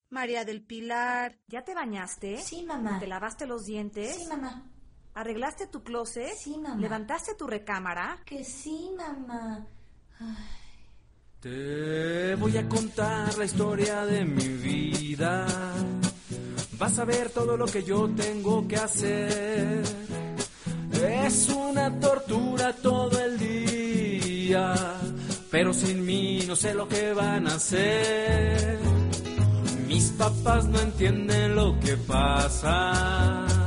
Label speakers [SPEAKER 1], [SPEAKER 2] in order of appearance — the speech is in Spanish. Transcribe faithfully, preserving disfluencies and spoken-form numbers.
[SPEAKER 1] María del Pilar.
[SPEAKER 2] ¿Ya te bañaste?
[SPEAKER 3] Sí, mamá.
[SPEAKER 2] ¿Te lavaste los dientes?
[SPEAKER 3] Sí, mamá.
[SPEAKER 2] ¿Arreglaste tu closet?
[SPEAKER 3] Sí, mamá.
[SPEAKER 2] ¿Levantaste tu recámara?
[SPEAKER 3] Que sí, mamá. Ay.
[SPEAKER 4] Te voy a contar la historia de mi vida. Vas a ver todo lo que yo tengo que hacer. Es una tortura todo el día, pero sin mí no sé lo que van a hacer. Mis papás no entienden lo que pasa.